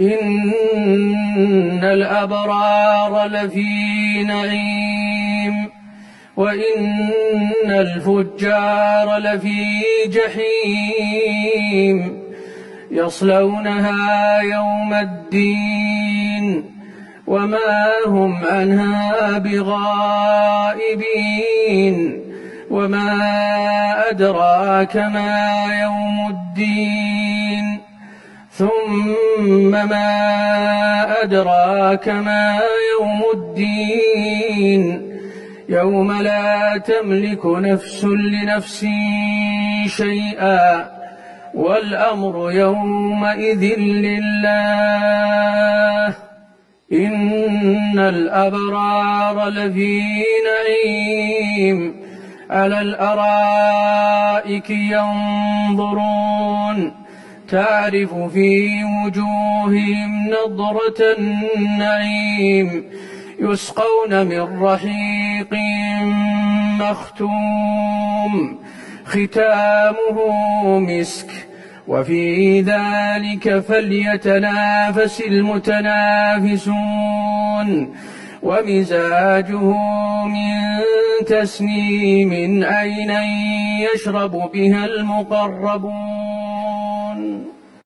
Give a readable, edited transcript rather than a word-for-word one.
إن الأبرار لفي نعيم وإن الفجار لفي جحيم يصلونها يوم الدين وما هم عنها بغائبين وما أدراك ما يوم الدين ثم ما أدراك ما يوم الدين يوم لا تملك نفس لنفس شيئا والأمر يومئذ لله إن الأبرار لفي نعيم على الأرائك ينظرون تعرف في وجوههم نضرة النعيم يسقون من رحيق مختوم ختامه مسك وفي ذلك فليتنافس المتنافسون ومزاجه من تسنيم عينا يشرب بها المقربون